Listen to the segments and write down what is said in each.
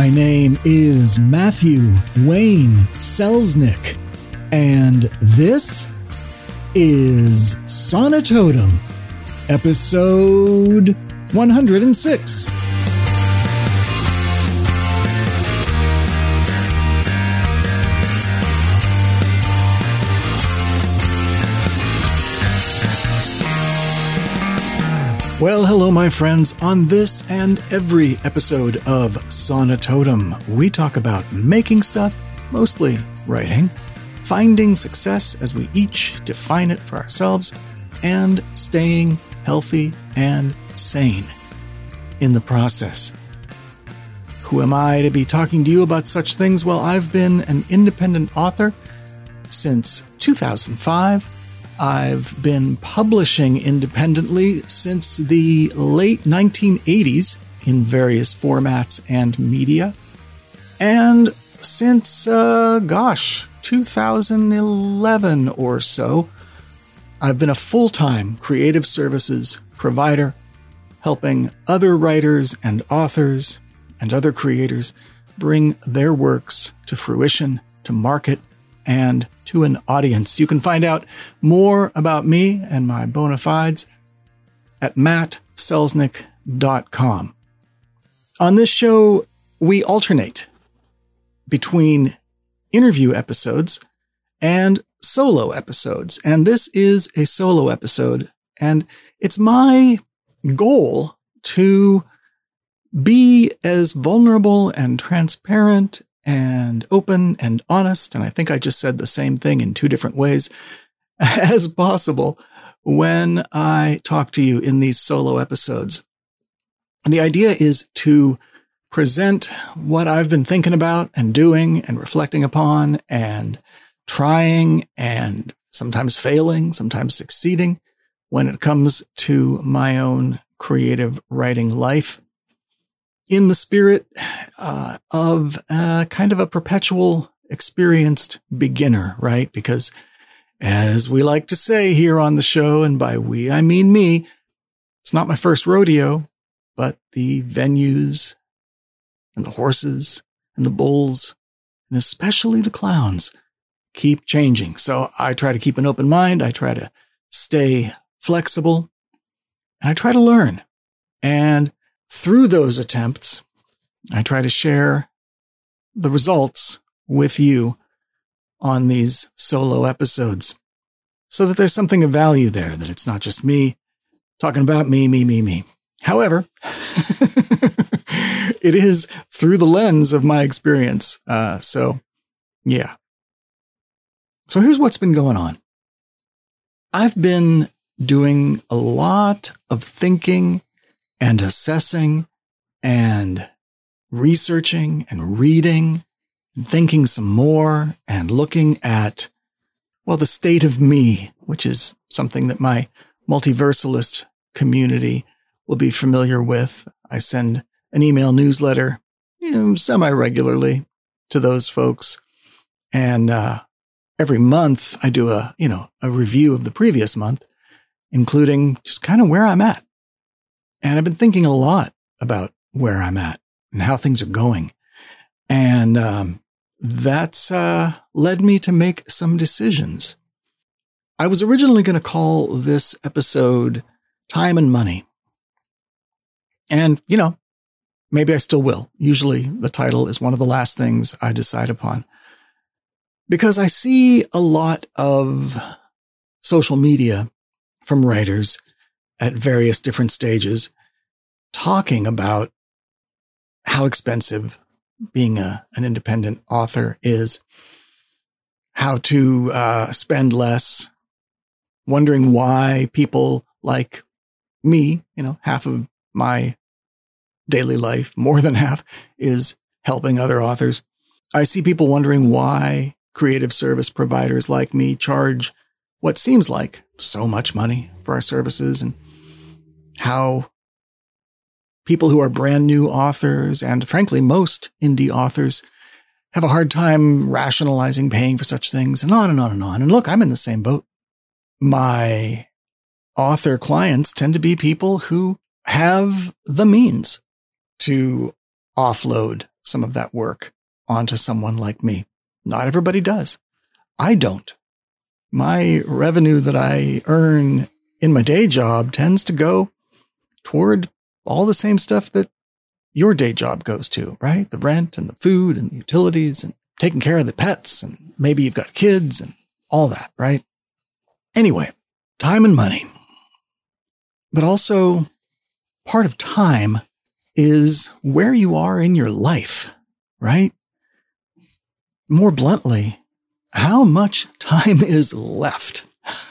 My name is Matthew Wayne Selznick, and this is Sonatotum, episode 106. Well, hello, my friends. On this and every episode of Sonatotum, we talk about making stuff, mostly writing, finding success as we each define it for ourselves, and staying healthy and sane in the process. Who am I to be talking to you about such things? Well, I've been an independent author since 2005. I've been publishing independently since the late 1980s in various formats and media. And since, 2011 or so, I've been a full-time creative services provider, helping other writers and authors and other creators bring their works to fruition, to market, and to an audience. You can find out more about me and my bona fides at mattselznick.com. On this show, we alternate between interview episodes and solo episodes. And this is a solo episode, and it's my goal to be as vulnerable and transparent and open and honest, and I think I just said the same thing in two different ways, as possible when I talk to you in these solo episodes. And the idea is to present what I've been thinking about and doing and reflecting upon and trying and sometimes failing, sometimes succeeding when it comes to my own creative writing life, in the spirit of kind of a perpetual experienced beginner, right? Because as we like to say here on the show, and by we, I mean me, it's not my first rodeo, but the venues and the horses and the bulls, and especially the clowns, keep changing. So I try to keep an open mind. I try to stay flexible, and I try to learn. And through those attempts, I try to share the results with you on these solo episodes so that there's something of value there, that it's not just me talking about me. However, it is through the lens of my experience. So here's what's been going on. I've been doing a lot of thinking and assessing and researching and reading and thinking some more and looking at, well, the state of me, which is something that my multiversalist community will be familiar with. I send an email newsletter semi-regularly to those folks. And every month I do a review of the previous month, including just kind of where I'm at. And I've been thinking a lot about where I'm at and how things are going. And that's led me to make some decisions. I was originally going to call this episode Time and Money. And, maybe I still will. Usually the title is one of the last things I decide upon, because I see a lot of social media from writers at various different stages talking about how expensive being an independent author is, how to spend less, wondering why people like me, half of my daily life, more than half, is helping other authors. I see people wondering why creative service providers like me charge what seems like so much money for our services, and how people who are brand new authors, and frankly, most indie authors, have a hard time rationalizing paying for such things, and on and on and on. And look, I'm in the same boat. My author clients tend to be people who have the means to offload some of that work onto someone like me. Not everybody does. I don't. My revenue that I earn in my day job tends to go toward all the same stuff that your day job goes to, right? The rent and the food and the utilities and taking care of the pets, and maybe you've got kids and all that, right? Anyway, time and money. But also, part of time is where you are in your life, right? More bluntly, how much time is left?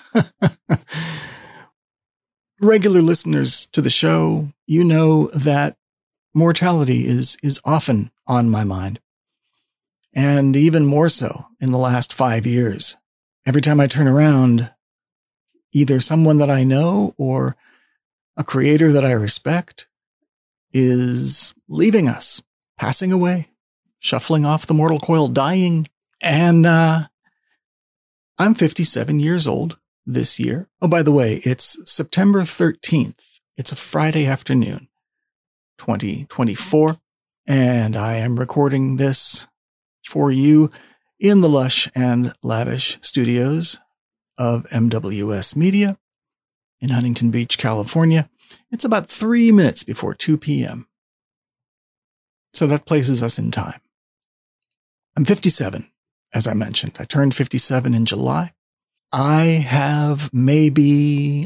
Regular listeners to the show, you know that mortality is often on my mind. And even more so in the last 5 years. Every time I turn around, either someone that I know or a creator that I respect is leaving us, passing away, shuffling off the mortal coil, dying. And I'm 57 years old this year. Oh, by the way, it's September 13th. It's a Friday afternoon, 2024. And I am recording this for you in the lush and lavish studios of MWS Media in Huntington Beach, California. It's about 3 minutes before 2 p.m. So that places us in time. I'm 57, as I mentioned. I turned 57 in July. I have maybe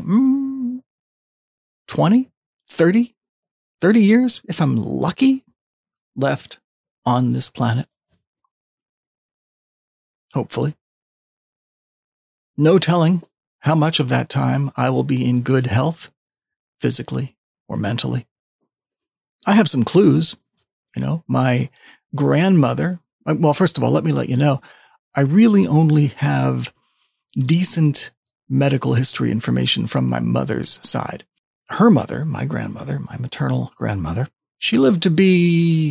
20, 30 years, if I'm lucky, left on this planet. Hopefully. No telling how much of that time I will be in good health, physically or mentally. I have some clues. My grandmother, well, first of all, let me let you know, I really only have decent medical history information from my mother's side. Her mother, my grandmother, my maternal grandmother, she lived to be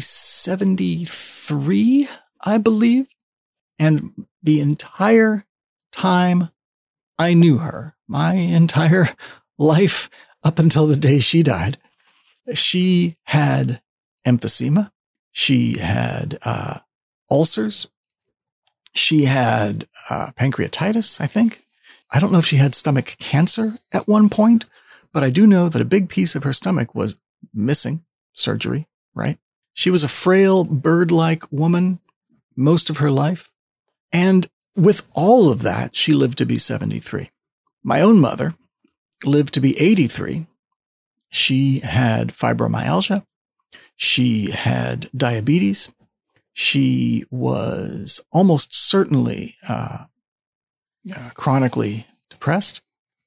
73, I believe. And the entire time I knew her, my entire life up until the day she died, she had emphysema. She had ulcers. She had pancreatitis, I think. I don't know if she had stomach cancer at one point, but I do know that a big piece of her stomach was missing, surgery, right? She was a frail, bird-like woman most of her life. And with all of that, she lived to be 73. My own mother lived to be 83. She had fibromyalgia. She had diabetes. She was almost certainly chronically depressed.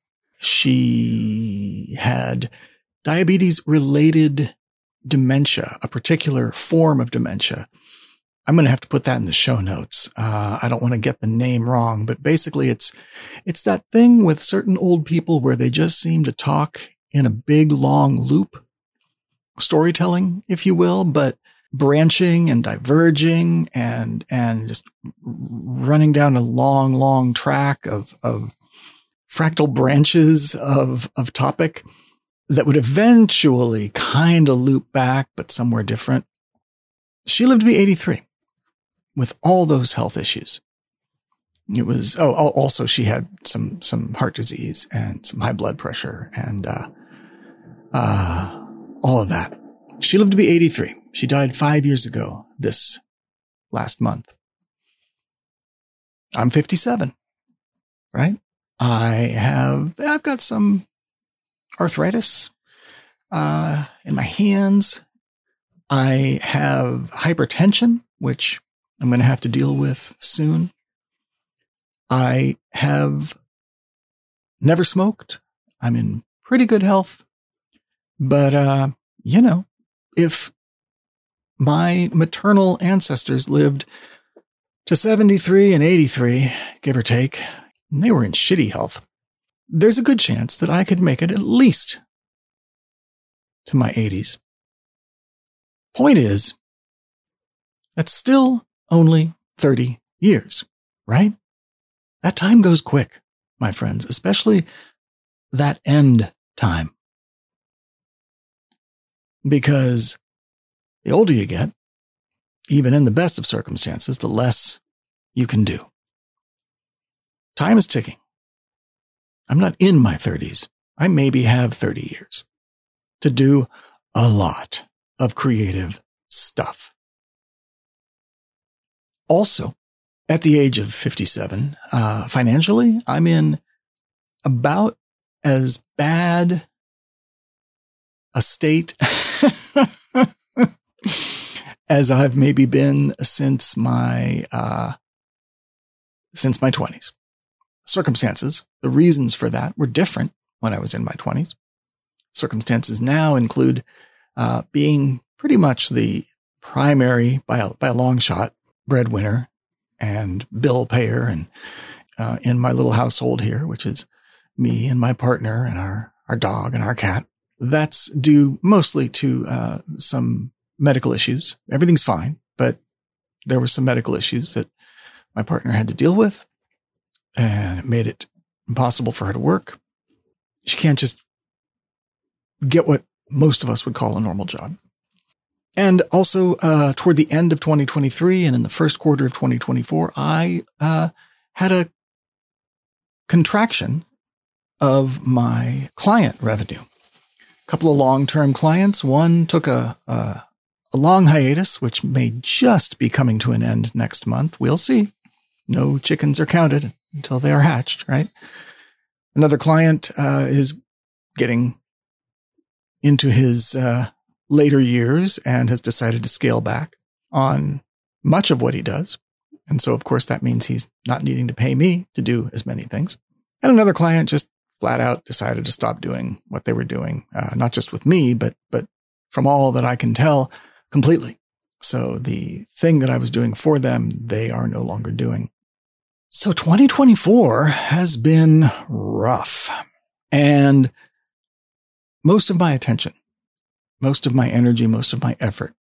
She had diabetes-related dementia, a particular form of dementia. I'm going to have to put that in the show notes. I don't want to get the name wrong, but basically it's that thing with certain old people where they just seem to talk in a big, long loop, storytelling, if you will, but branching and diverging and just running down a long, long track of fractal branches of topic that would eventually kind of loop back, but somewhere different. She lived to be 83 with all those health issues. It was, also she had some heart disease and some high blood pressure and all of that. She lived to be 83. She died 5 years ago this last month. I'm 57, right? I've got some arthritis in my hands. I have hypertension, which I'm going to have to deal with soon. I have never smoked. I'm in pretty good health. But, if my maternal ancestors lived to 73 and 83, give or take, and they were in shitty health, there's a good chance that I could make it at least to my 80s. Point is, that's still only 30 years, right? That time goes quick, my friends, especially that end time. Because the older you get, even in the best of circumstances, the less you can do. Time is ticking. I'm not in my 30s. I maybe have 30 years to do a lot of creative stuff. Also, at the age of 57, financially, I'm in about as bad a state as I've maybe been since my 20s. Circumstances, the reasons for that were different when I was in my 20s. Circumstances now include being pretty much the primary, by a long shot, breadwinner and bill payer, and in my little household here, which is me and my partner and our dog and our cat. That's due mostly to some medical issues. Everything's fine, but there were some medical issues that my partner had to deal with, and it made it impossible for her to work. She can't just get what most of us would call a normal job. And also, toward the end of 2023 and in the first quarter of 2024, I had a contraction of my client revenue. A couple of long-term clients. One took a long hiatus, which may just be coming to an end next month. We'll see. No chickens are counted until they are hatched, right? Another client is getting into his later years and has decided to scale back on much of what he does. And so, of course, that means he's not needing to pay me to do as many things. And another client just flat out decided to stop doing what they were doing, not just with me, but from all that I can tell, completely. So the thing that I was doing for them, they are no longer doing. So 2024 has been rough. And most of my attention, most of my energy, most of my effort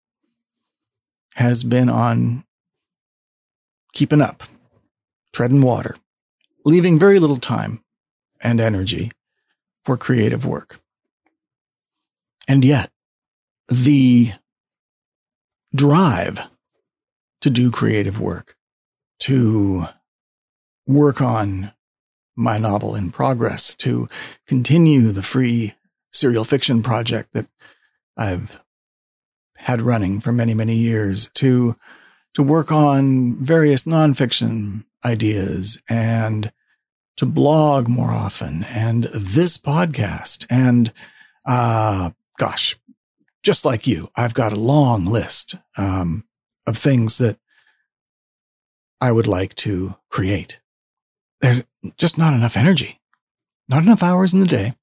has been on keeping up, treading water, leaving very little time and energy for creative work. And yet, the drive to do creative work, to work on my novel in progress, to continue the free serial fiction project that I've had running for many, many years, to work on various nonfiction ideas, and to blog more often, and this podcast. And, just like you, I've got a long list of things that I would like to create. There's just not enough energy, not enough hours in the day,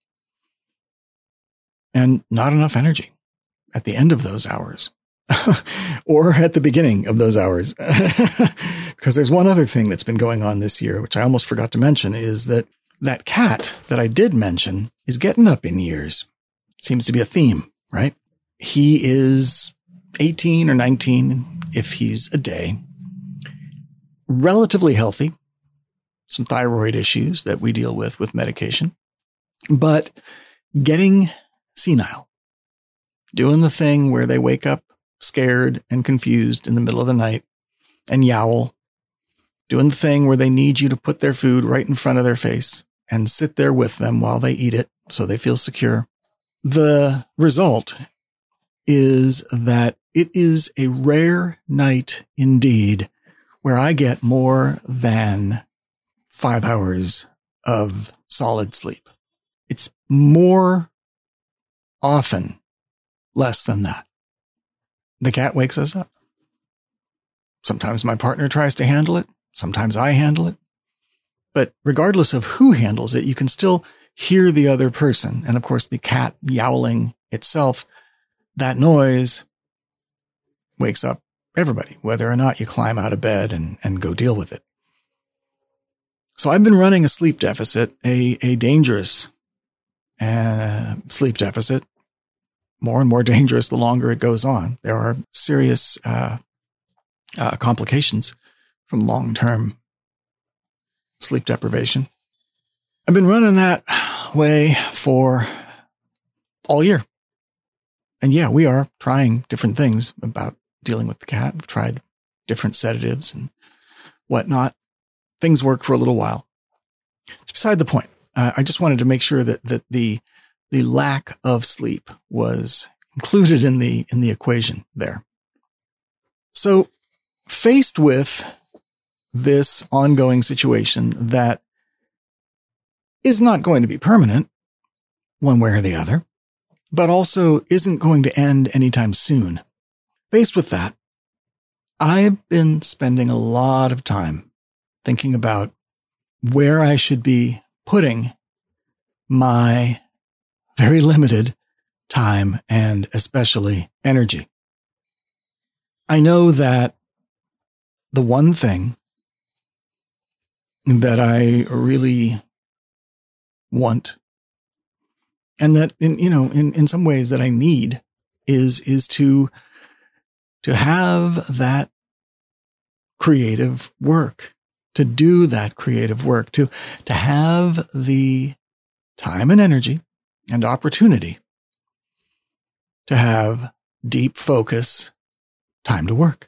and not enough energy at the end of those hours or at the beginning of those hours. Because there's one other thing that's been going on this year, which I almost forgot to mention, is that cat that I did mention is getting up in years. Seems to be a theme, right? He is 18 or 19 if he's a day, relatively healthy, some thyroid issues that we deal with medication, but getting senile, doing the thing where they wake up scared and confused in the middle of the night and yowl, doing the thing where they need you to put their food right in front of their face and sit there with them while they eat it so they feel secure. The result is that it is a rare night indeed where I get more than 5 hours of solid sleep. It's more often less than that. The cat wakes us up. Sometimes my partner tries to handle it. Sometimes I handle it. But regardless of who handles it, you can still hear the other person. And of course, the cat yowling itself, that noise wakes up everybody, whether or not you climb out of bed and go deal with it. So I've been running a sleep deficit, a dangerous sleep deficit, more and more dangerous the longer it goes on. There are serious complications from long-term sleep deprivation. I've been running that way for all year. And yeah, we are trying different things about dealing with the cat. I've tried different sedatives and whatnot. Things work for a little while. It's beside the point. I just wanted to make sure that the lack of sleep was included in the equation there. So, faced with this ongoing situation that is not going to be permanent one way or the other, but also isn't going to end anytime soon. Faced with that, I've been spending a lot of time thinking about where I should be putting my very limited time and especially energy. I know that the one thing that I really want, and that in some ways that I need, is to have that creative work, to do that creative work, to have the time and energy and opportunity to have deep focus, time to work,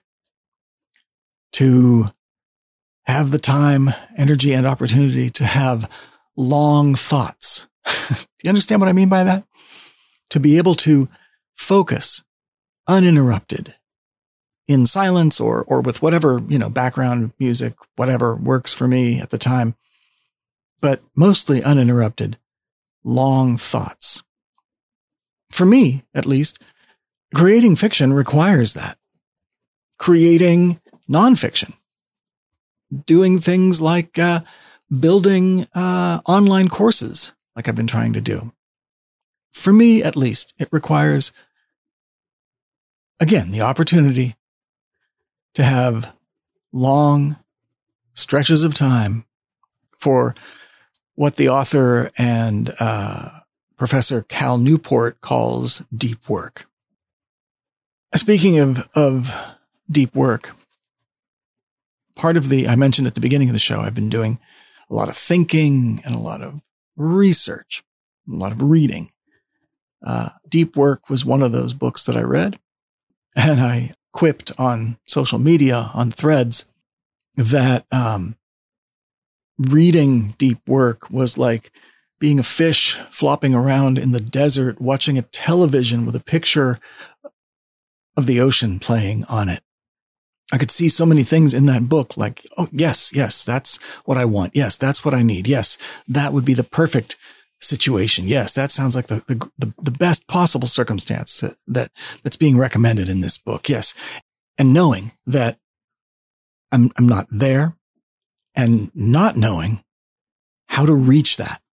to have the time, energy, and opportunity to have long thoughts. Do you understand what I mean by that? To be able to focus uninterrupted in silence or with whatever, background music, whatever works for me at the time, but mostly uninterrupted, long thoughts. For me, at least, creating fiction requires that. Creating nonfiction, doing things like building online courses like I've been trying to do. For me, at least, it requires, again, the opportunity to have long stretches of time for what the author and Professor Cal Newport calls deep work. Speaking of deep work, I mentioned at the beginning of the show, I've been doing a lot of thinking and a lot of research, a lot of reading. Deep Work was one of those books that I read, and I quipped on social media, on Threads, that reading Deep Work was like being a fish flopping around in the desert, watching a television with a picture of the ocean playing on it. I could see so many things in that book, like, oh, yes, that's what I want. Yes, that's what I need. Yes, that would be the perfect situation. Yes, that sounds like the best possible circumstance that's being recommended in this book. Yes. And knowing that I'm not there and not knowing how to reach that.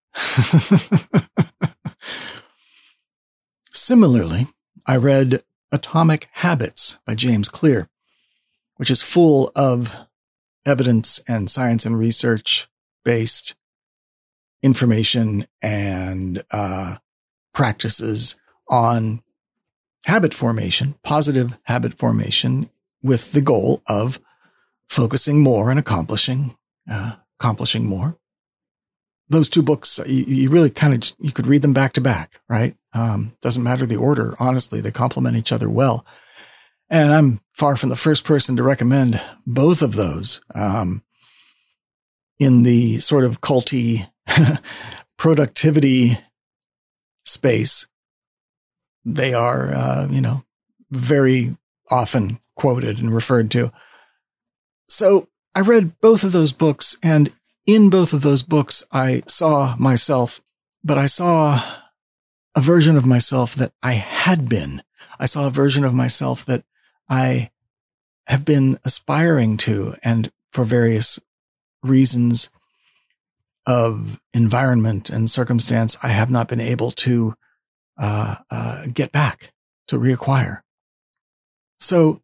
Similarly, I read Atomic Habits by James Clear, which is full of evidence and science and research based information and practices on habit formation, positive habit formation, with the goal of focusing more and accomplishing more. Those two books, you really you could read them back to back, right? Doesn't matter the order. Honestly, they complement each other well. And I'm far from the first person to recommend both of those in the sort of culty productivity space. They are, very often quoted and referred to. So I read both of those books, and in both of those books, I saw myself, but I saw a version of myself that I had been. I saw a version of myself that I have been aspiring to, and for various reasons of environment and circumstance, I have not been able to get back, to reacquire. So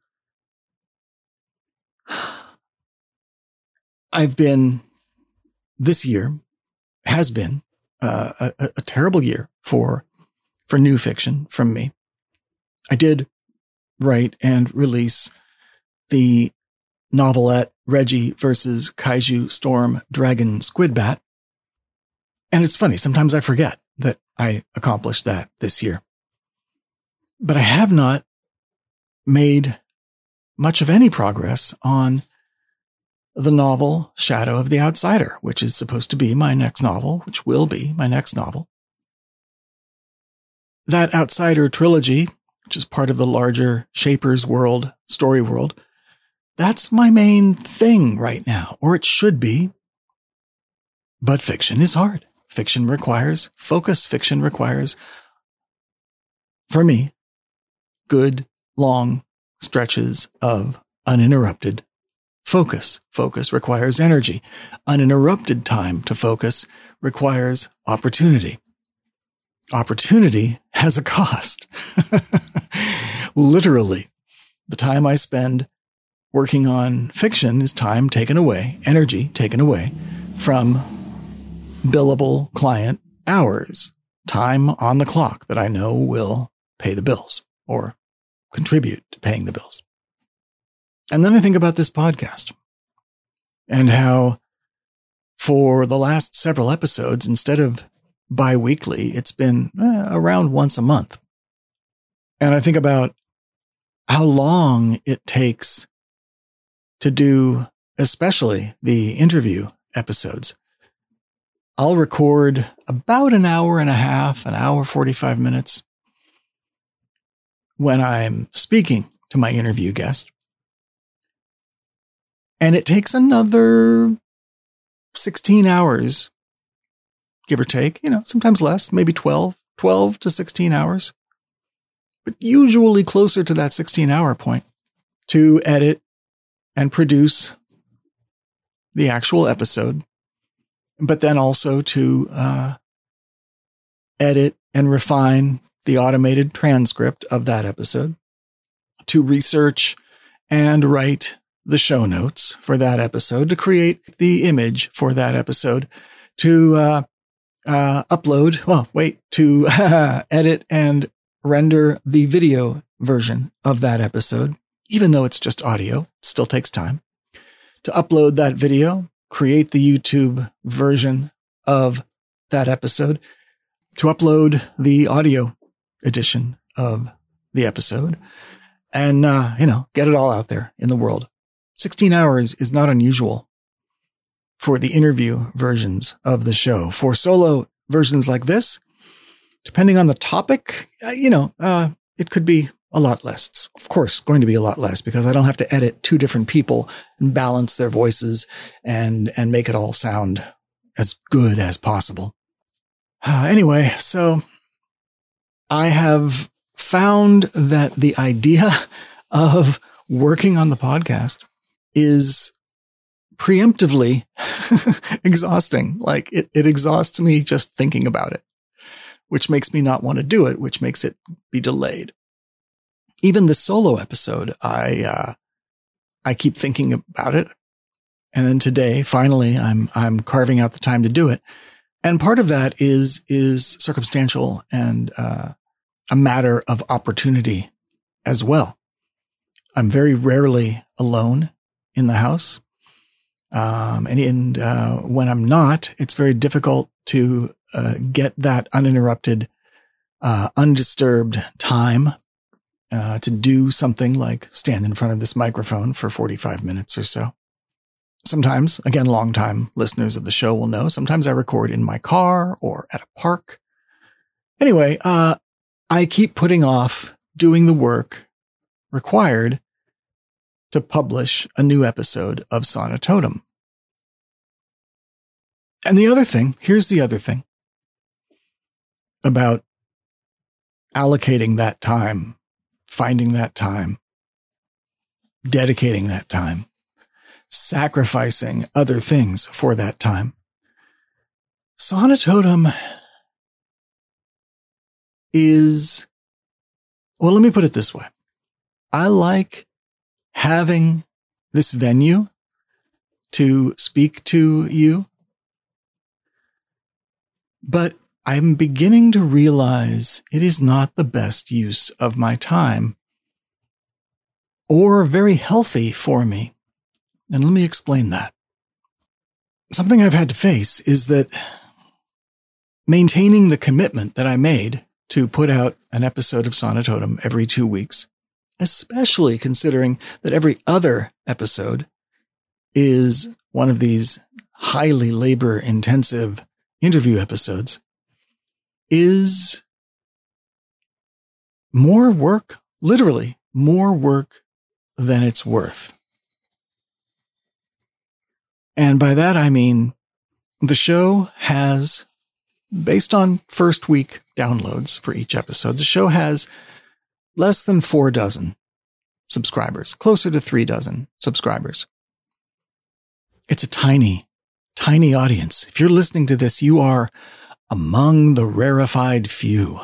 this year has been a terrible year for new fiction from me. I did write and release the novelette Reggie versus Kaiju Storm Dragon Squidbat. And it's funny, sometimes I forget that I accomplished that this year. But I have not made much of any progress on the novel Shadow of the Outsider, which is supposed to be my next novel, which will be my next novel. That Outsider trilogy, which is part of the larger Shapers world, story world, that's my main thing right now, or it should be. But fiction is hard. Fiction requires focus. Fiction requires, for me, good, long stretches of uninterrupted focus. Focus requires energy. Uninterrupted time to focus requires opportunity. Opportunity has a cost. Literally, the time I spend working on fiction is time taken away, energy taken away from billable client hours, time on the clock that I know will pay the bills or contribute to paying the bills. And then I think about this podcast and how for the last several episodes, instead of bi-weekly, it's been around once a month. And I think about how long it takes to do, especially the interview episodes. I'll record about an hour and a half, an hour, 45 minutes when I'm speaking to my interview guest. And it takes another 16 hours, give or take, sometimes less, maybe 12 to 16 hours, but usually closer to that 16-hour point to edit and produce the actual episode, but then also to edit and refine the automated transcript of that episode, to research and write the show notes for that episode, to create the image for that episode, to edit and render the video version of that episode. Even though it's just audio, it still takes time to upload that video, create the YouTube version of that episode, to upload the audio edition of the episode, and, get it all out there in the world. 16 hours is not unusual for the interview versions of the show. For solo versions like this, depending on the topic, it could be a lot less. It's, of course, going to be a lot less because I don't have to edit two different people and balance their voices and make it all sound as good as possible. Anyway, so I have found that the idea of working on the podcast is preemptively exhausting. Like it exhausts me just thinking about it, which makes me not want to do it, which makes it be delayed. Even the solo episode, I keep thinking about it. And then today, finally, I'm carving out the time to do it. And part of that is circumstantial and a matter of opportunity as well. I'm very rarely alone in the house. And when I'm not, it's very difficult to get that uninterrupted, undisturbed time to do something like stand in front of this microphone for 45 minutes or so. Sometimes, again, longtime listeners of the show will know, sometimes I record in my car or at a park. Anyway, I keep putting off doing the work required to publish a new episode of Sonatotum. And here's the other thing about allocating that time, finding that time, dedicating that time, sacrificing other things for that time. Sonatotum is, well, let me put it this way. I like having this venue to speak to you, but I'm beginning to realize it is not the best use of my time or very healthy for me. And let me explain that. Something I've had to face is that maintaining the commitment that I made to put out an episode of Sonatotum every 2 weeks especially considering that every other episode is one of these highly labor-intensive interview episodes, is more work, literally more work than it's worth. And by that, I mean the show has, based on first week downloads for each episode, the show has less than 4 dozen subscribers, closer to 3 dozen subscribers. It's a tiny, tiny audience. If you're listening to this, you are among the rarefied few.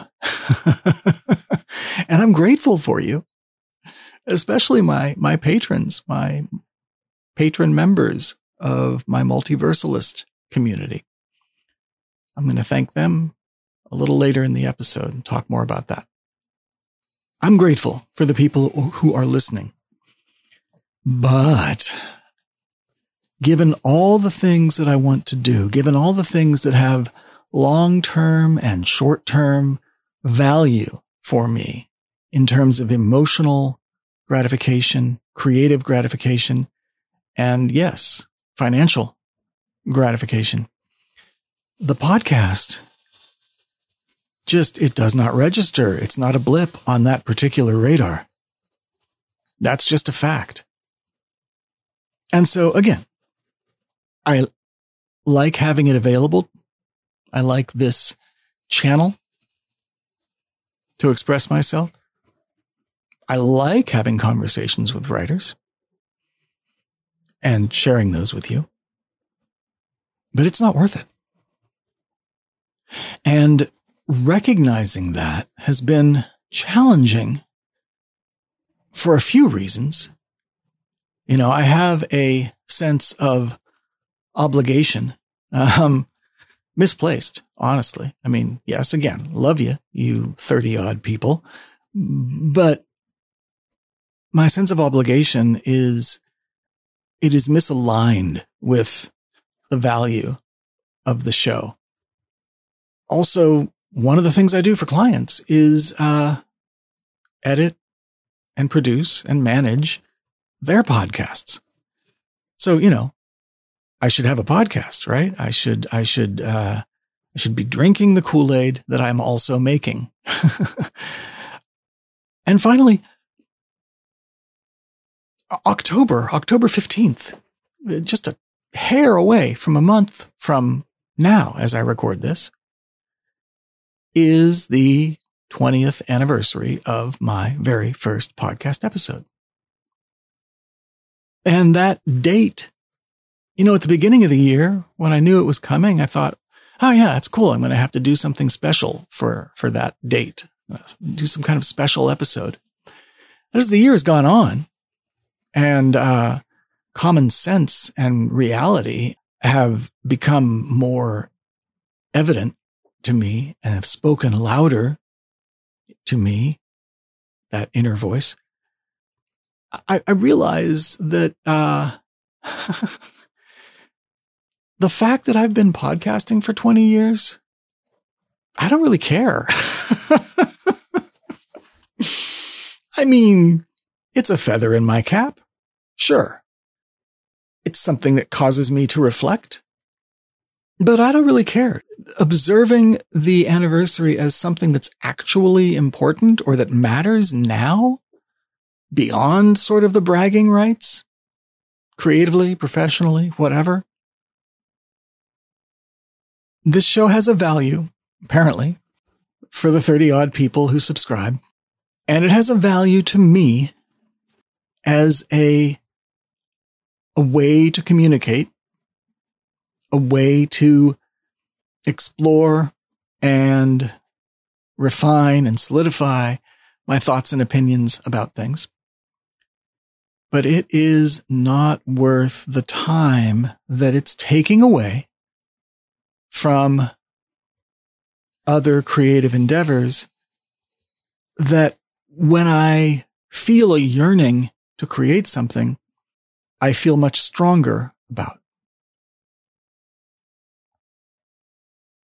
And I'm grateful for you, especially my patrons, my patron members of my multiversalist community. I'm going to thank them a little later in the episode and talk more about that. I'm grateful for the people who are listening. But given all the things that I want to do, given all the things that have long-term and short-term value for me in terms of emotional gratification, creative gratification, and yes, financial gratification, the podcast it does not register. It's not a blip on that particular radar. That's just a fact. And so again, I like having it available. I like this channel to express myself. I like having conversations with writers and sharing those with you. But it's not worth it. And recognizing that has been challenging for a few reasons. You know, I have a sense of obligation, misplaced, honestly. I mean, yes, again, love you, you 30 odd people, but my sense of obligation is misaligned with the value of the show. Also, one of the things I do for clients is edit and produce and manage their podcasts. So, you know, I should have a podcast, right? I should be drinking the Kool-Aid that I'm also making. And finally, October 15th, just a hair away from a month from now, as I record this, is the 20th anniversary of my very first podcast episode. And that date, you know, at the beginning of the year, when I knew it was coming, I thought, oh yeah, it's cool. I'm going to have to do something special for that date, do some kind of special episode. As the year has gone on and common sense and reality have become more evident to me and have spoken louder to me, that inner voice, I realize that the fact that I've been podcasting for 20 years, I don't really care. I mean, it's a feather in my cap. Sure. It's something that causes me to reflect. But I don't really care. Observing the anniversary as something that's actually important or that matters now, beyond sort of the bragging rights, creatively, professionally, whatever. This show has a value, apparently, for the 30 odd people who subscribe. And it has a value to me as a way to communicate, a way to explore and refine and solidify my thoughts and opinions about things. But it is not worth the time that it's taking away from other creative endeavors that when I feel a yearning to create something, I feel much stronger about.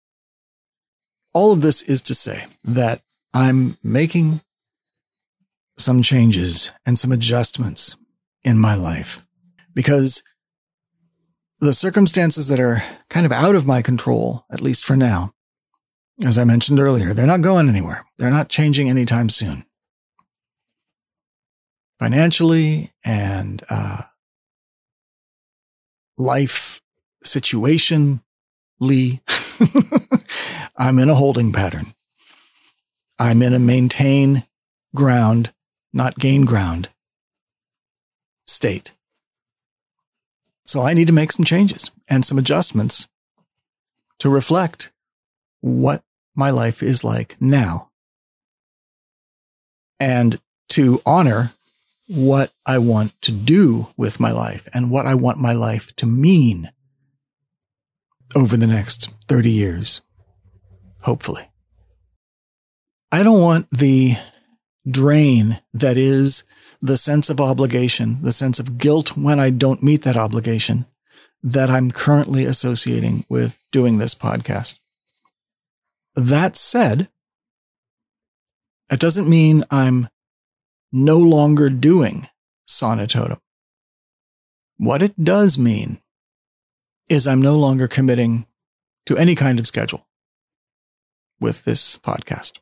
All of this is to say that I'm making some changes and some adjustments in my life, because the circumstances that are kind of out of my control, at least for now, as I mentioned earlier, they're not going anywhere. They're not changing anytime soon. Financially and life situationally, I'm in a holding pattern. I'm in a maintain ground, not gain ground state. So I need to make some changes and some adjustments to reflect what my life is like now, and to honor what I want to do with my life and what I want my life to mean over the next 30 years, hopefully. I don't want the drain that is the sense of obligation, the sense of guilt when I don't meet that obligation, that I'm currently associating with doing this podcast. That said, it doesn't mean I'm no longer doing Sonitotem. What it does mean is I'm no longer committing to any kind of schedule with this podcast.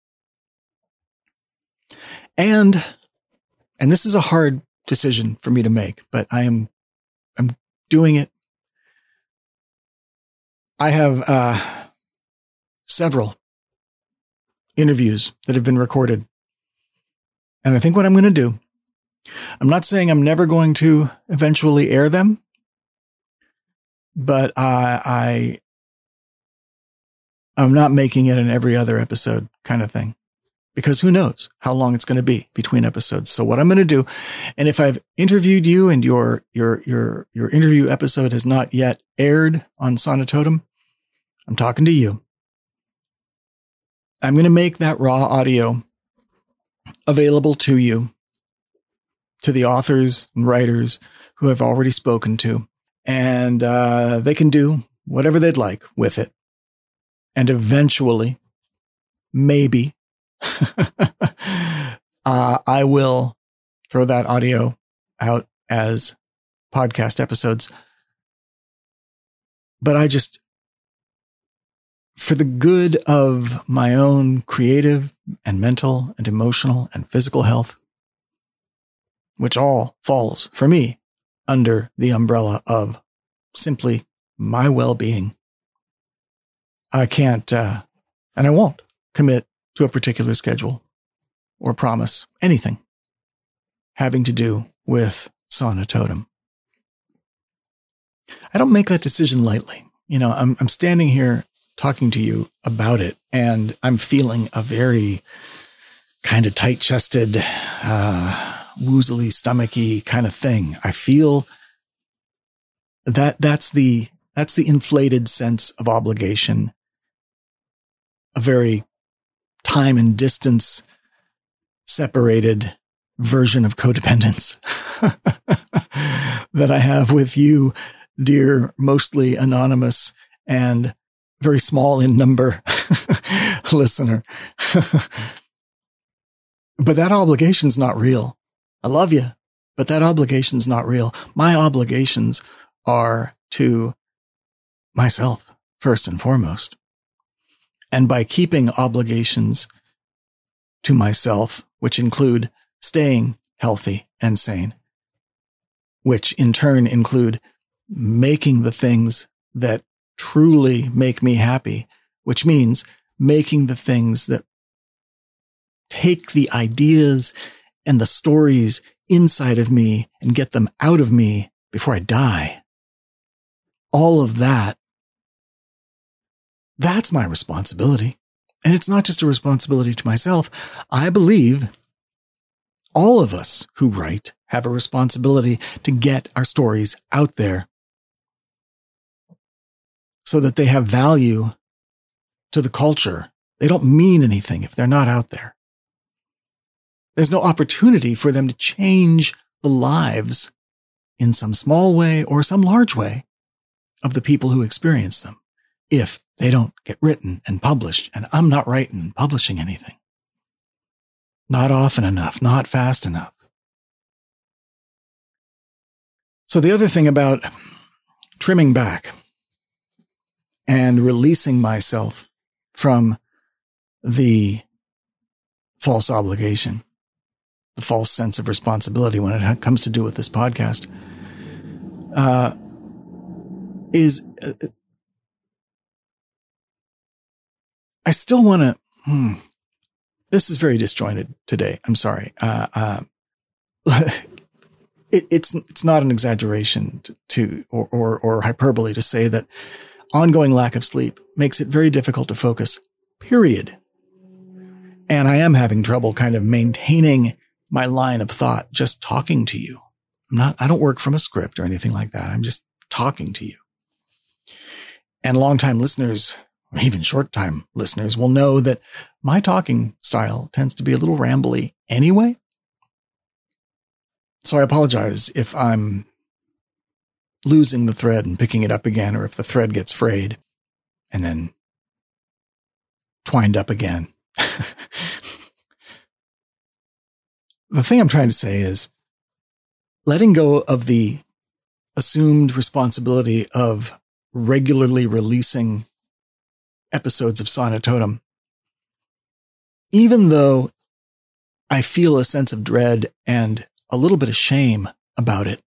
And this is a hard decision for me to make, but I'm doing it. I have several interviews that have been recorded. And I think what I'm going to do, I'm not saying I'm never going to eventually air them, but I'm not making it an every other episode kind of thing, because who knows how long it's going to be between episodes. So what I'm going to do, and if I've interviewed you and your interview episode has not yet aired on Sonitotem, I'm talking to you. I'm going to make that raw audio available to you, to the authors and writers who I've already spoken to, and they can do whatever they'd like with it. And eventually, maybe, I will throw that audio out as podcast episodes. But for the good of my own creative and mental and emotional and physical health, which all falls for me under the umbrella of simply my well-being, I can't, and I won't commit to a particular schedule or promise anything having to do with Sonitotem. I don't make that decision lightly. I'm standing here talking to you about it, and I'm feeling a very kind of tight-chested, woozily, stomachy kind of thing. I feel that's the inflated sense of obligation, a very time and distance separated version of codependence that I have with you, dear, mostly anonymous and very small in number listener. But that obligation's not real. I love you, but that obligation's not real. My obligations are to myself, first and foremost. And by keeping obligations to myself, which include staying healthy and sane, which in turn include making the things that truly make me happy, which means making the things that take the ideas and the stories inside of me and get them out of me before I die. All of that, that's my responsibility. And it's not just a responsibility to myself. I believe all of us who write have a responsibility to get our stories out there so that they have value to the culture. They don't mean anything if they're not out there. There's no opportunity for them to change the lives in some small way or some large way of the people who experience them if they don't get written and published, and I'm not writing and publishing anything. not often enough, not fast enough. So the other thing about trimming back and releasing myself from the false obligation, the false sense of responsibility when it comes to do with this podcast, is I still want to, this is very disjointed today. I'm sorry. It's not an exaggeration or hyperbole to say that ongoing lack of sleep makes it very difficult to focus, period. And I am having trouble kind of maintaining my line of thought, just talking to you. I don't work from a script or anything like that. I'm just talking to you. And longtime listeners, or even short-time listeners, will know that my talking style tends to be a little rambly anyway. So I apologize if I'm losing the thread and picking it up again, or if the thread gets frayed and then twined up again. The thing I'm trying to say is letting go of the assumed responsibility of regularly releasing episodes of Sonnet Totem, even though I feel a sense of dread and a little bit of shame about it.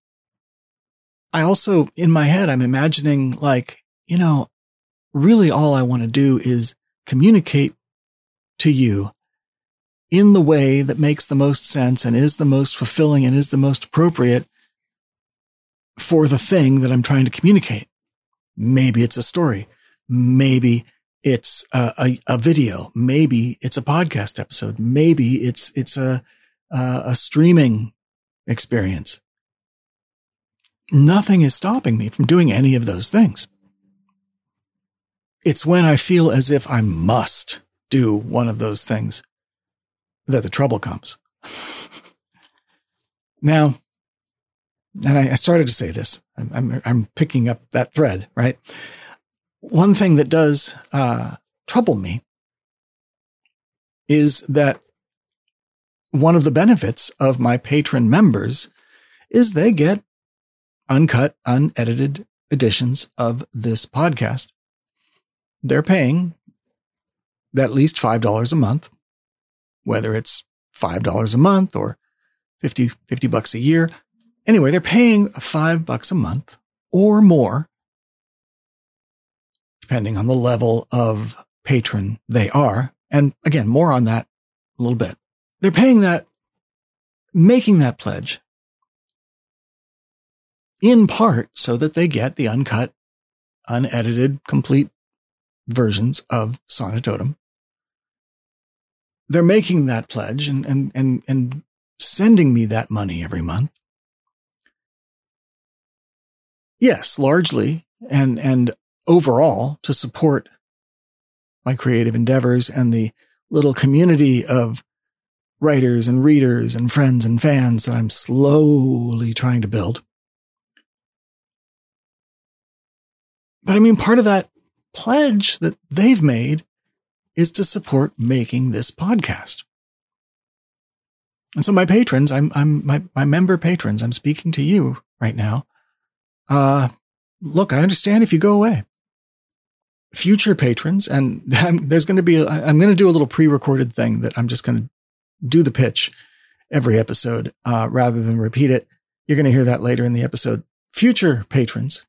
I also, in my head, I'm imagining really all I want to do is communicate to you in the way that makes the most sense and is the most fulfilling and is the most appropriate for the thing that I'm trying to communicate. Maybe it's a story. Maybe it's a video. Maybe it's a podcast episode. Maybe it's a streaming experience. Nothing is stopping me from doing any of those things. It's when I feel as if I must do one of those things that the trouble comes. Now, and I started to say this, I'm picking up that thread, right? One thing that does trouble me is that one of the benefits of my patron members is they get uncut, unedited editions of this podcast. They're paying at least $5 a month, whether it's $5 a month or $50 a year. Anyway, they're paying $5 a month or more, depending on the level of patron they are. And again, more on that a little bit. They're paying that, making that pledge in part so that they get the uncut, unedited, complete versions of Sonnet Totem. They're making that pledge and sending me that money every month. Yes, largely and overall to support my creative endeavors and the little community of writers and readers and friends and fans that I'm slowly trying to build. But I mean, part of that pledge that they've made is to support making this podcast. And so my patrons, my member patrons, I'm speaking to you right now. Look, I understand if you go away. Future patrons, and I'm going to do a little pre-recorded thing that I'm just going to do the pitch every episode, rather than repeat it. You're going to hear that later in the episode. Future patrons,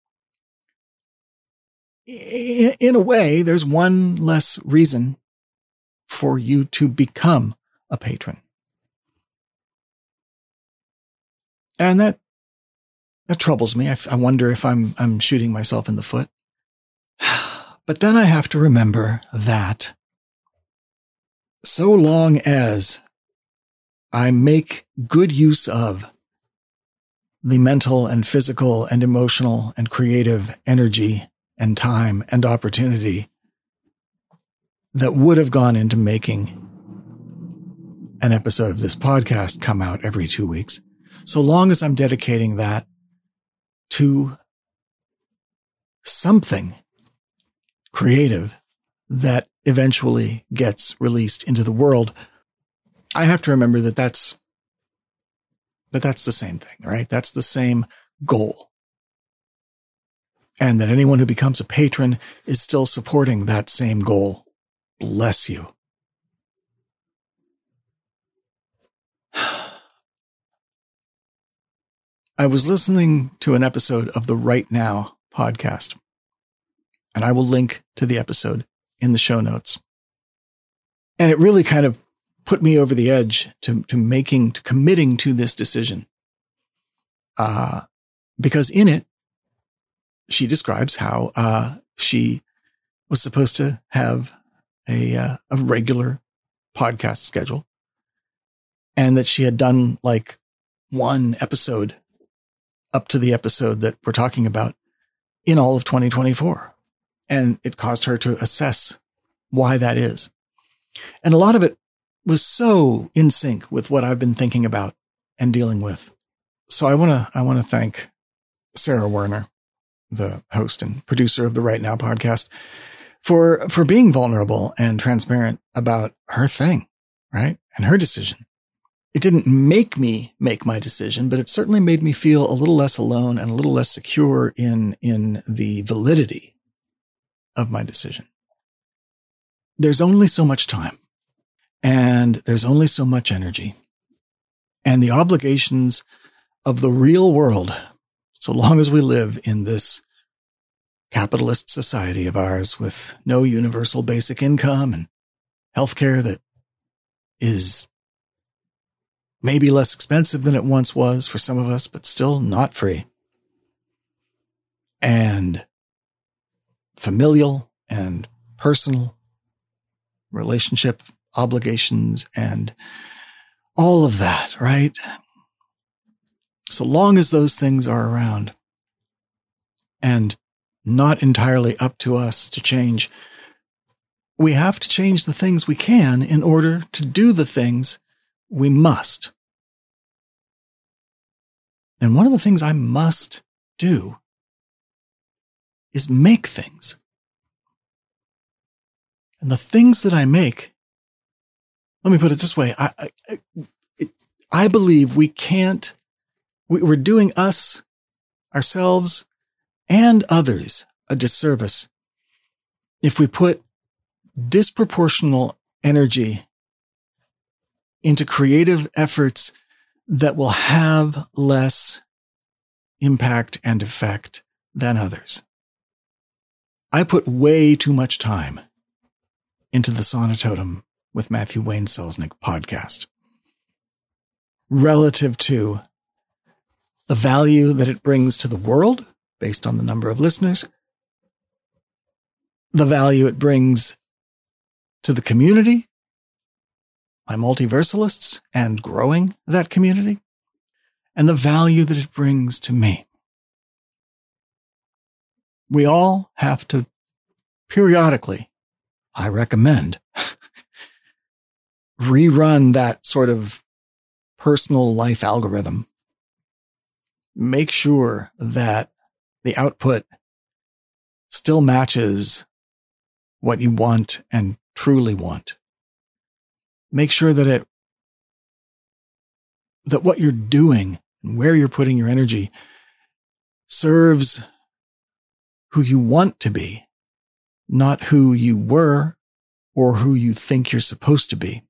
in a way, there's one less reason for you to become a patron. And that troubles me. I wonder if I'm shooting myself in the foot. But then I have to remember that so long as I make good use of the mental and physical and emotional and creative energy and time and opportunity that would have gone into making an episode of this podcast come out every 2 weeks, so long as I'm dedicating that to something creative that eventually gets released into the world, I have to remember that that's the same thing, right? That's the same goal. And that anyone who becomes a patron is still supporting that same goal. Bless you. I was listening to an episode of the Right Now podcast, and I will link to the episode in the show notes. And it really kind of put me over the edge to committing to this decision. Because in it, she describes how she was supposed to have a regular podcast schedule, and that she had done like one episode up to the episode that we're talking about in all of 2024. And it caused her to assess why that is. And a lot of it was so in sync with what I've been thinking about and dealing with. So I want to thank Sarah Werner, the host and producer of the Right Now podcast, for being vulnerable and transparent about her thing, right? And her decision. It didn't make me make my decision, but it certainly made me feel a little less alone and a little less secure in the validity of my decision. There's only so much time, and there's only so much energy, and the obligations of the real world, so long as we live in this capitalist society of ours with no universal basic income and healthcare that is maybe less expensive than it once was for some of us, but still not free. And familial and personal relationship obligations and all of that, right? So long as those things are around and not entirely up to us to change, we have to change the things we can in order to do the things we must. And one of the things I must do is make things. And the things that I make, let me put it this way. I believe we're doing us, ourselves, and others a disservice if we put disproportional energy into creative efforts that will have less impact and effect than others. I put way too much time into the Sonatotem with Matthew Wayne Selznick podcast relative to the value that it brings to the world based on the number of listeners, the value it brings to the community, my multiversalists, and growing that community, and the value that it brings to me. We all have to periodically, I recommend, rerun that sort of personal life algorithm. Make sure that the output still matches what you want and truly want. Make sure that what you're doing and where you're putting your energy serves who you want to be, not who you were or who you think you're supposed to be.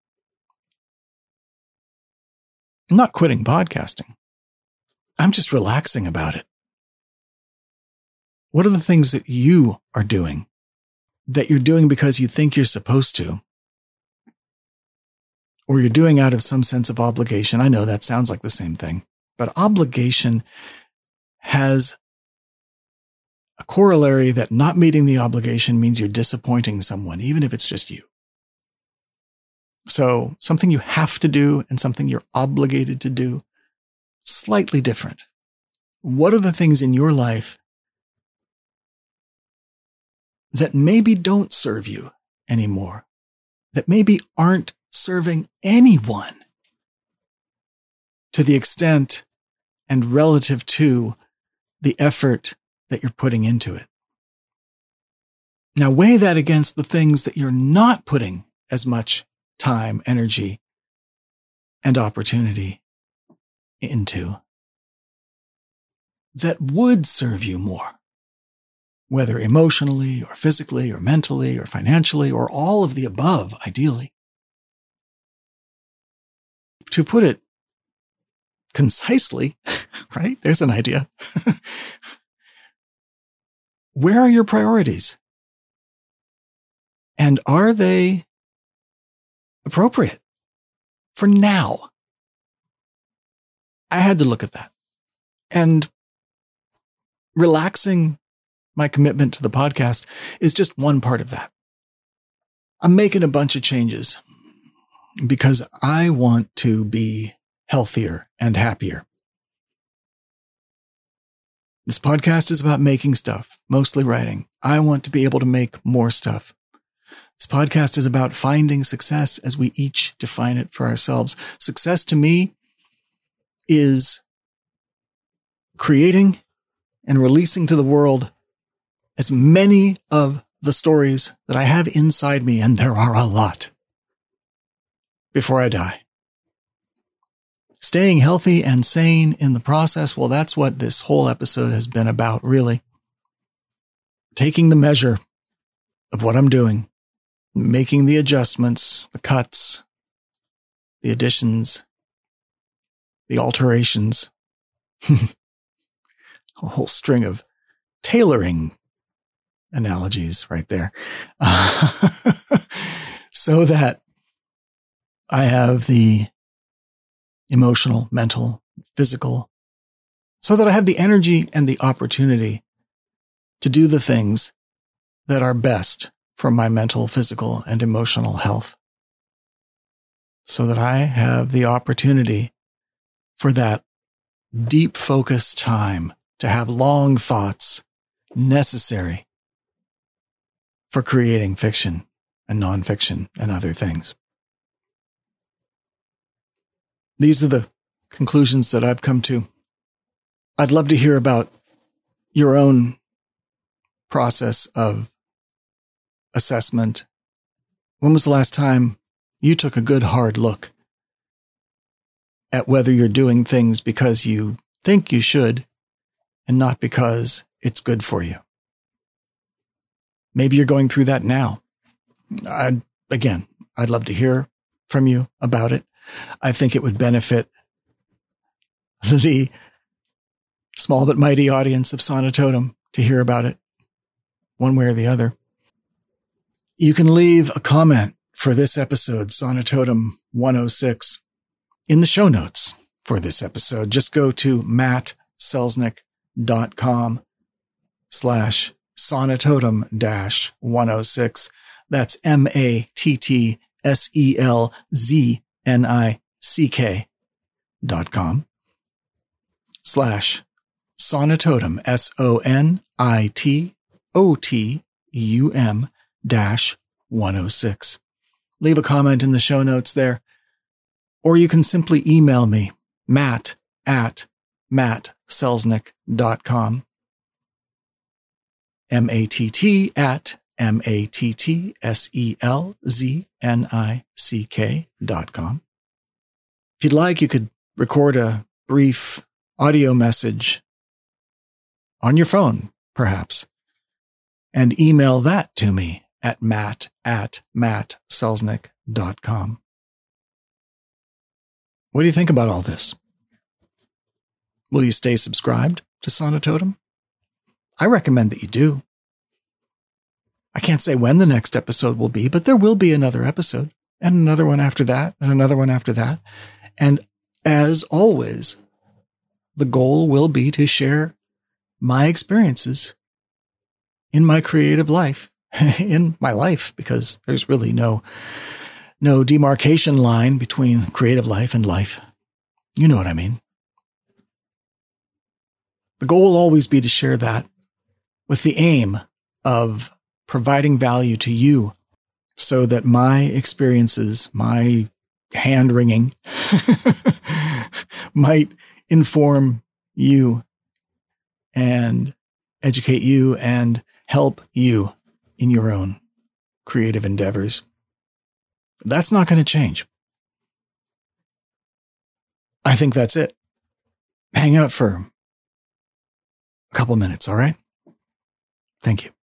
I'm not quitting podcasting. I'm just relaxing about it. What are the things that you are doing that you're doing because you think you're supposed to? Or you're doing out of some sense of obligation? I know that sounds like the same thing, but obligation has a corollary that not meeting the obligation means you're disappointing someone, even if it's just you. So something you have to do and something you're obligated to do, slightly different. What are the things in your life that maybe don't serve you anymore, that maybe aren't serving anyone to the extent and relative to the effort that you're putting into it? Now weigh that against the things that you're not putting as much time, energy, and opportunity into that would serve you more, whether emotionally or physically or mentally or financially or all of the above, ideally. To put it concisely, right? There's an idea. Where are your priorities? And are they appropriate for now? I had to look at that. And relaxing my commitment to the podcast is just one part of that. I'm making a bunch of changes because I want to be healthier and happier. This podcast is about making stuff, mostly writing. I want to be able to make more stuff. This podcast is about finding success as we each define it for ourselves. Success to me is creating and releasing to the world as many of the stories that I have inside me, and there are a lot, before I die. Staying healthy and sane in the process, well, that's what this whole episode has been about, really. Taking the measure of what I'm doing, making the adjustments, the cuts, the additions, the alterations, a whole string of tailoring analogies right there, so that I have the emotional, mental, physical, so that I have the energy and the opportunity to do the things that are best for my mental, physical, and emotional health, so that I have the opportunity for that deep focused time to have long thoughts necessary for creating fiction and nonfiction and other things. These are the conclusions that I've come to. I'd love to hear about your own process of assessment. When was the last time you took a good hard look at whether you're doing things because you think you should and not because it's good for you? Maybe you're going through that now. I'd love to hear from you about it. I think it would benefit the small but mighty audience of Sonatotum to hear about it one way or the other. You can leave a comment for this episode, Sonatotum 106, in the show notes for this episode. Just go to mattselznick.com/sonatotum-106. That's mattselznick.com/sonatotum, SONITOTUM-106. Leave a comment in the show notes there, or you can simply email me, matt@mattselznick.com, matt@mattselznick.com. If you'd like, you could record a brief audio message on your phone, perhaps, and email that to me at matt@mattselznick.com. What do you think about all this? Will you stay subscribed to Sonatotum? I recommend that you do. I can't say when the next episode will be, but there will be another episode, and another one after that, and another one after that. And as always, the goal will be to share my experiences in my creative life, in my life, because there's really no demarcation line between creative life and life. You know what I mean. The goal will always be to share that with the aim of providing value to you so that my experiences, my hand-wringing, might inform you and educate you and help you in your own creative endeavors. That's not going to change. I think that's it. Hang out for a couple minutes, all right? Thank you.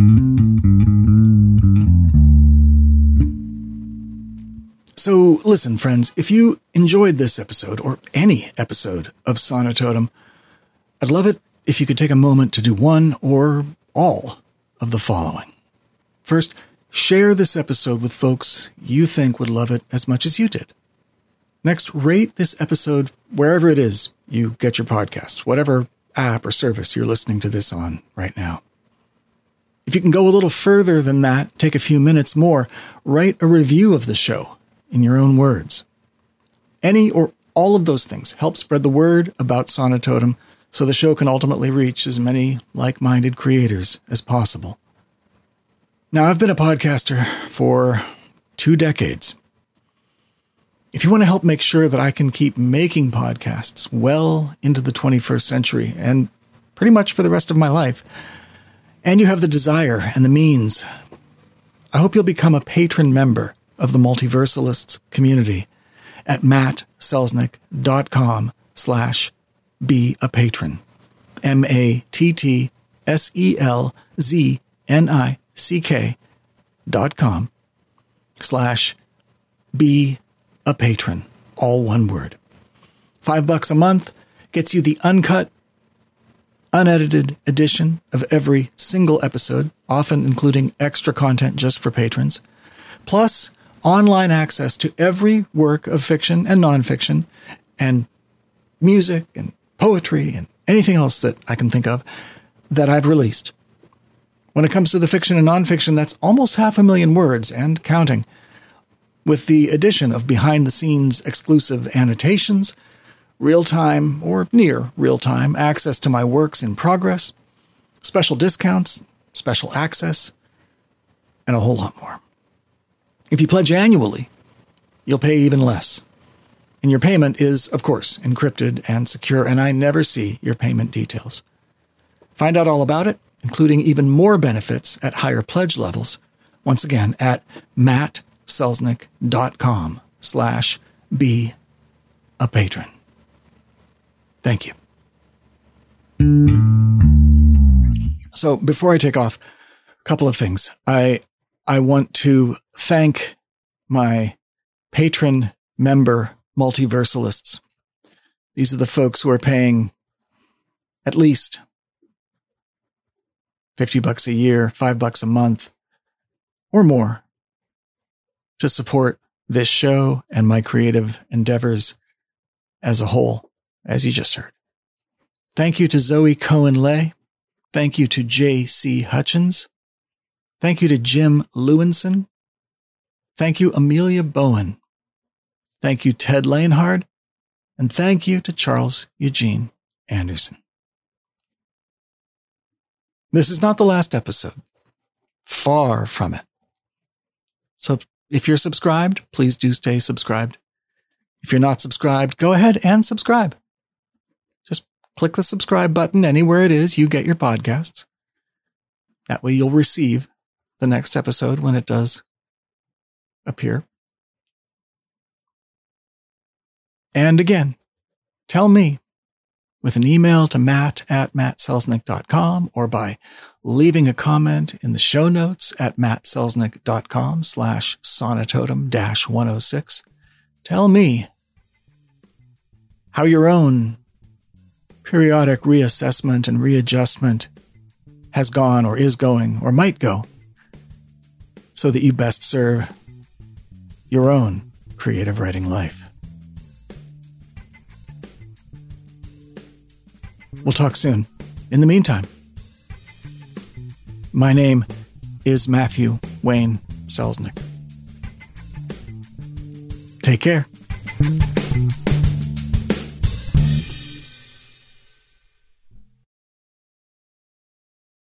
So listen, friends, if you enjoyed this episode or any episode of Sonatotum, I'd love it if you could take a moment to do one or all of the following. First, share this episode with folks you think would love it as much as you did. Next, rate this episode wherever it is you get your podcast, whatever app or service you're listening to this on right now. If you can go a little further than that, take a few minutes more, write a review of the show in your own words. Any or all of those things help spread the word about Sonatotum so the show can ultimately reach as many like-minded creators as possible. Now, I've been a podcaster for 2 decades. If you want to help make sure that I can keep making podcasts well into the 21st century and pretty much for the rest of my life, and you have the desire and the means, I hope you'll become a patron member of the Multiversalists community at mattselznick.com/be-a-patron. mattselznick.com/be-a-patron. All one word. $5 a month gets you the uncut, unedited edition of every single episode, often including extra content just for patrons, plus online access to every work of fiction and nonfiction, and music and poetry and anything else that I can think of that I've released. When it comes to the fiction and nonfiction, that's almost 500,000 words and counting, with the addition of behind-the-scenes exclusive annotations, real-time or near real-time access to my works in progress, special discounts, special access, and a whole lot more. If you pledge annually, you'll pay even less. And your payment is, of course, encrypted and secure, and I never see your payment details. Find out all about it, including even more benefits at higher pledge levels, once again at mattselznick.com/be-a-patron. Thank you. So before I take off, a couple of things. I want to thank my patron member multiversalists. These are the folks who are paying at least $50 a year, $5 a month, or more to support this show and my creative endeavors as a whole, as you just heard. Thank you to Zoe Cohen-Lay. Thank you to J.C. Hutchins. Thank you to Jim Lewinson. Thank you, Amelia Bowen. Thank you, Ted Lanehard. And thank you to Charles Eugene Anderson. This is not the last episode. Far from it. So if you're subscribed, please do stay subscribed. If you're not subscribed, go ahead and subscribe. Just click the subscribe button anywhere it is you get your podcasts. That way you'll receive the next episode when it does appear. And again, tell me with an email to matt@mattselznick.com or by leaving a comment in the show notes at mattselznick.com/sonatotum-106. Tell me how your own periodic reassessment and readjustment has gone or is going or might go so that you best serve your own creative writing life. We'll talk soon. In the meantime, my name is Matthew Wayne Selznick. Take care.